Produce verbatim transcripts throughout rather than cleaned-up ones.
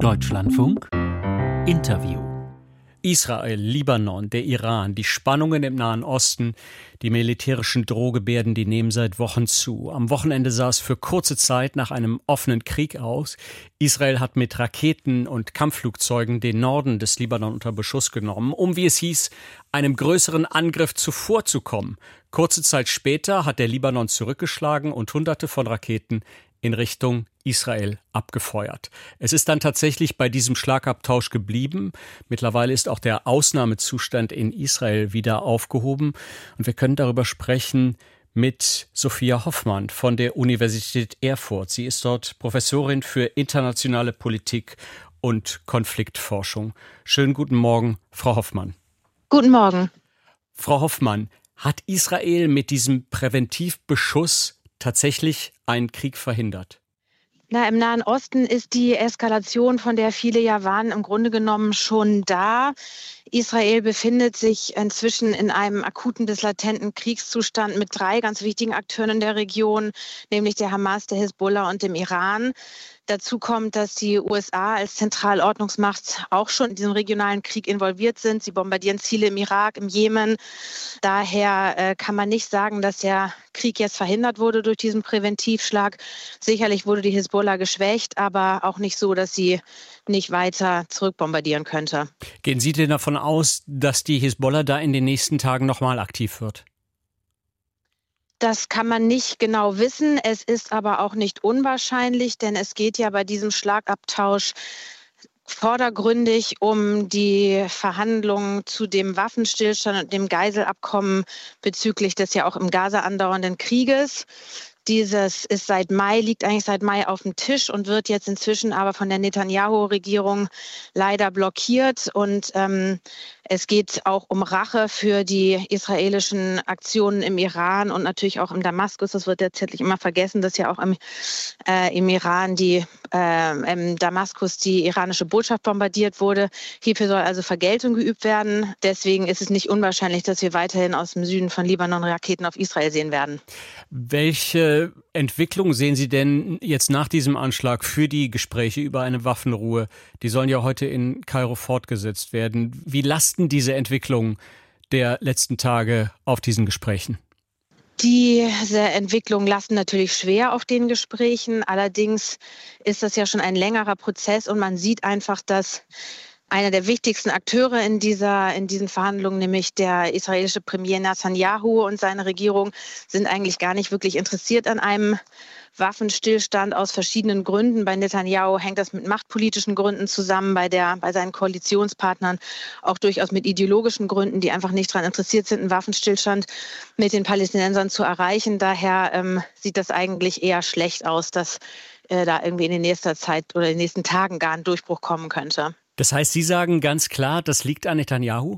Deutschlandfunk Interview. Israel, Libanon, der Iran, die Spannungen im Nahen Osten, die militärischen Drohgebärden, die nehmen seit Wochen zu. Am Wochenende sah es für kurze Zeit nach einem offenen Krieg aus. Israel hat mit Raketen und Kampfflugzeugen den Norden des Libanon unter Beschuss genommen, um, wie es hieß, einem größeren Angriff zuvorzukommen. Kurze Zeit später hat der Libanon zurückgeschlagen und Hunderte von Raketen in Richtung Israel abgefeuert. Es ist dann tatsächlich bei diesem Schlagabtausch geblieben. Mittlerweile ist auch der Ausnahmezustand in Israel wieder aufgehoben. Und wir können darüber sprechen mit Sophia Hoffmann von der Universität Erfurt. Sie ist dort Professorin für internationale Politik und Konfliktforschung. Schönen guten Morgen, Frau Hoffmann. Guten Morgen. Frau Hoffmann, hat Israel mit diesem Präventivbeschuss tatsächlich einen Krieg verhindert? Na, im Nahen Osten ist die Eskalation, von der viele ja warnen, im Grunde genommen schon da. Israel befindet sich inzwischen in einem akuten bis latenten Kriegszustand mit drei ganz wichtigen Akteuren in der Region, nämlich der Hamas, der Hisbollah und dem Iran. Dazu kommt, dass die U S A als Zentralordnungsmacht auch schon in diesem regionalen Krieg involviert sind. Sie bombardieren Ziele im Irak, im Jemen. Daher äh, kann man nicht sagen, dass der Krieg jetzt verhindert wurde durch diesen Präventivschlag. Sicherlich wurde die Hisbollah geschwächt, aber auch nicht so, dass sie nicht weiter zurückbombardieren könnte. Gehen Sie denn davon aus, dass die Hisbollah da in den nächsten Tagen nochmal aktiv wird? Das kann man nicht genau wissen. Es ist aber auch nicht unwahrscheinlich, denn es geht ja bei diesem Schlagabtausch vordergründig um die Verhandlungen zu dem Waffenstillstand und dem Geiselabkommen bezüglich des ja auch im Gaza andauernden Krieges. Dieses ist seit Mai, liegt eigentlich seit Mai auf dem Tisch und wird jetzt inzwischen aber von der Netanyahu-Regierung leider blockiert. Und ähm, es geht auch um Rache für die israelischen Aktionen im Iran und natürlich auch im Damaskus. Das wird letztendlich immer vergessen, dass ja auch im, äh, im Iran, die, äh, im Damaskus die iranische Botschaft bombardiert wurde. Hierfür soll also Vergeltung geübt werden. Deswegen ist es nicht unwahrscheinlich, dass wir weiterhin aus dem Süden von Libanon Raketen auf Israel sehen werden. Welche Entwicklung sehen Sie denn jetzt nach diesem Anschlag für die Gespräche über eine Waffenruhe? Die sollen ja heute in Kairo fortgesetzt werden. Wie lasten diese Entwicklungen der letzten Tage auf diesen Gesprächen? Diese Entwicklungen lasten natürlich schwer auf den Gesprächen. Allerdings ist das ja schon ein längerer Prozess und man sieht einfach, dass einer der wichtigsten Akteure in dieser, in diesen Verhandlungen, nämlich der israelische Premier Netanyahu und seine Regierung, sind eigentlich gar nicht wirklich interessiert an einem Waffenstillstand aus verschiedenen Gründen. Bei Netanyahu hängt das mit machtpolitischen Gründen zusammen, bei, der, bei seinen Koalitionspartnern auch durchaus mit ideologischen Gründen, die einfach nicht daran interessiert sind, einen Waffenstillstand mit den Palästinensern zu erreichen. Daher ähm, sieht das eigentlich eher schlecht aus, dass äh, da irgendwie in der nächsten Zeit oder in den nächsten Tagen gar ein Durchbruch kommen könnte. Das heißt, Sie sagen ganz klar, das liegt an Netanyahu?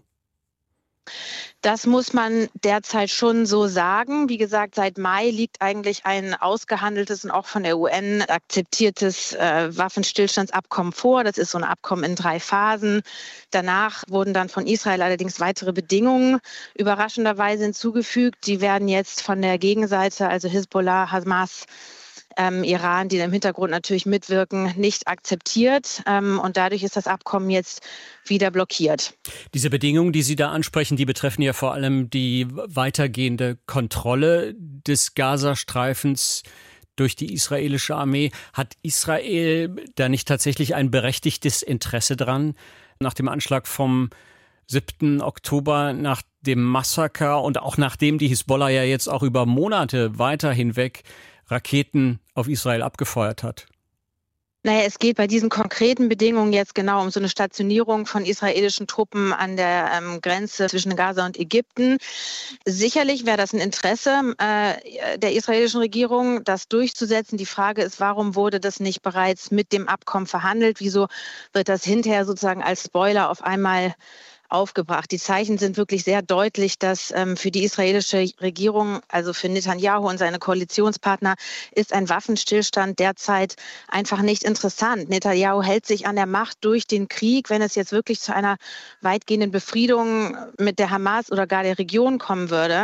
Das muss man derzeit schon so sagen. Wie gesagt, seit Mai liegt eigentlich ein ausgehandeltes und auch von der U N akzeptiertes äh, Waffenstillstandsabkommen vor. Das ist so ein Abkommen in drei Phasen. Danach wurden dann von Israel allerdings weitere Bedingungen überraschenderweise hinzugefügt. Die werden jetzt von der Gegenseite, also Hisbollah, Hamas, Ähm, Iran, die im Hintergrund natürlich mitwirken, nicht akzeptiert. Ähm, und dadurch ist das Abkommen jetzt wieder blockiert. Diese Bedingungen, die Sie da ansprechen, die betreffen ja vor allem die weitergehende Kontrolle des Gazastreifens durch die israelische Armee. Hat Israel da nicht tatsächlich ein berechtigtes Interesse dran, nach dem Anschlag vom siebten Oktober, nach dem Massaker und auch nachdem die Hisbollah ja jetzt auch über Monate weiter hinweg Raketen auf Israel abgefeuert hat? Naja, es geht bei diesen konkreten Bedingungen jetzt genau um so eine Stationierung von israelischen Truppen an der ähm, Grenze zwischen Gaza und Ägypten. Sicherlich wäre das ein Interesse äh, der israelischen Regierung, das durchzusetzen. Die Frage ist, warum wurde das nicht bereits mit dem Abkommen verhandelt? Wieso wird das hinterher sozusagen als Spoiler auf einmal aufgebracht? Die Zeichen sind wirklich sehr deutlich, dass ähm, für die israelische Regierung, also für Netanyahu und seine Koalitionspartner, ist ein Waffenstillstand derzeit einfach nicht interessant. Netanyahu hält sich an der Macht durch den Krieg. Wenn es jetzt wirklich zu einer weitgehenden Befriedung mit der Hamas oder gar der Region kommen würde,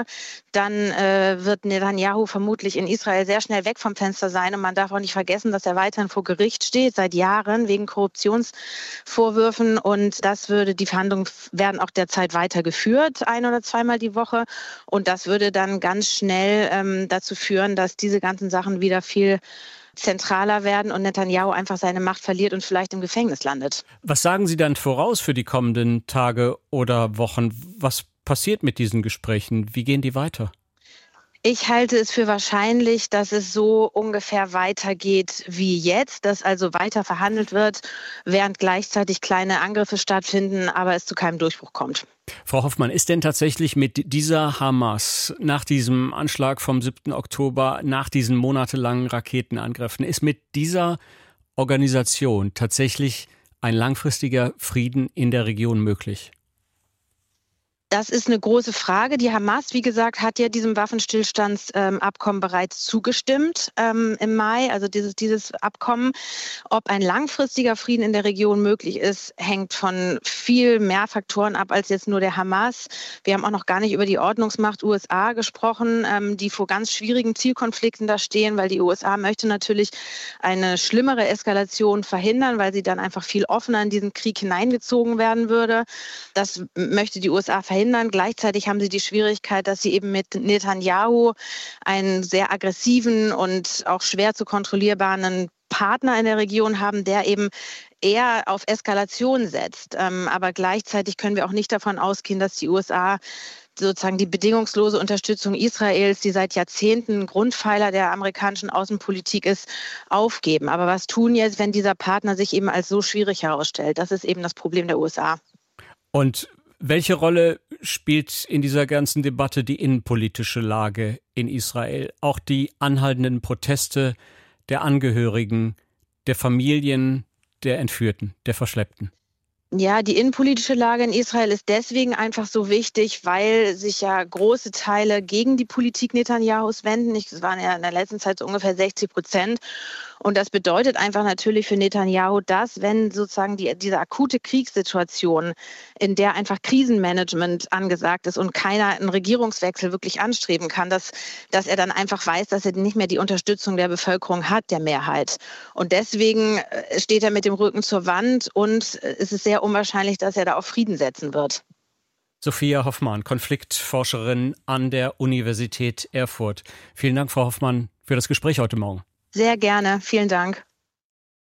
dann äh, wird Netanyahu vermutlich in Israel sehr schnell weg vom Fenster sein. Und man darf auch nicht vergessen, dass er weiterhin vor Gericht steht, seit Jahren wegen Korruptionsvorwürfen. Und das würde, die Verhandlungen werden auch derzeit weitergeführt, ein- oder zweimal die Woche. Und das würde dann ganz schnell ähm, dazu führen, dass diese ganzen Sachen wieder viel zentraler werden und Netanyahu einfach seine Macht verliert und vielleicht im Gefängnis landet. Was sagen Sie dann voraus für die kommenden Tage oder Wochen? Was passiert mit diesen Gesprächen? Wie gehen die weiter? Ich halte es für wahrscheinlich, dass es so ungefähr weitergeht wie jetzt, dass also weiter verhandelt wird, während gleichzeitig kleine Angriffe stattfinden, aber es zu keinem Durchbruch kommt. Frau Hoffmann, ist denn tatsächlich mit dieser Hamas, nach diesem Anschlag vom siebten Oktober, nach diesen monatelangen Raketenangriffen, ist mit dieser Organisation tatsächlich ein langfristiger Frieden in der Region möglich? Das ist eine große Frage. Die Hamas, wie gesagt, hat ja diesem Waffenstillstandsabkommen ähm, bereits zugestimmt ähm, im Mai. Also dieses, dieses Abkommen. Ob ein langfristiger Frieden in der Region möglich ist, hängt von viel mehr Faktoren ab als jetzt nur der Hamas. Wir haben auch noch gar nicht über die Ordnungsmacht U S A gesprochen, ähm, die vor ganz schwierigen Zielkonflikten da stehen, weil die U S A möchte natürlich eine schlimmere Eskalation verhindern, weil sie dann einfach viel offener in diesen Krieg hineingezogen werden würde. Das möchte die U S A verhindern. Gleichzeitig haben sie die Schwierigkeit, dass sie eben mit Netanyahu einen sehr aggressiven und auch schwer zu kontrollierbaren Partner in der Region haben, der eben eher auf Eskalation setzt. Ähm, aber gleichzeitig können wir auch nicht davon ausgehen, dass die U S A sozusagen die bedingungslose Unterstützung Israels, die seit Jahrzehnten Grundpfeiler der amerikanischen Außenpolitik ist, aufgeben. Aber was tun jetzt, wenn dieser Partner sich eben als so schwierig herausstellt? Das ist eben das Problem der U S A. Und welche Rolle spielt in dieser ganzen Debatte die innenpolitische Lage in Israel? Auch die anhaltenden Proteste der Angehörigen, der Familien, der Entführten, der Verschleppten? Ja, die innenpolitische Lage in Israel ist deswegen einfach so wichtig, weil sich ja große Teile gegen die Politik Netanyahus wenden. Es waren ja in der letzten Zeit so ungefähr sechzig Prozent. Und das bedeutet einfach natürlich für Netanyahu, dass wenn sozusagen die, diese akute Kriegssituation, in der einfach Krisenmanagement angesagt ist und keiner einen Regierungswechsel wirklich anstreben kann, dass, dass er dann einfach weiß, dass er nicht mehr die Unterstützung der Bevölkerung hat, der Mehrheit. Und deswegen steht er mit dem Rücken zur Wand und es ist sehr unwahrscheinlich, dass er da auf Frieden setzen wird. Sophia Hoffmann, Konfliktforscherin an der Universität Erfurt. Vielen Dank, Frau Hoffmann, für das Gespräch heute Morgen. Sehr gerne. Vielen Dank.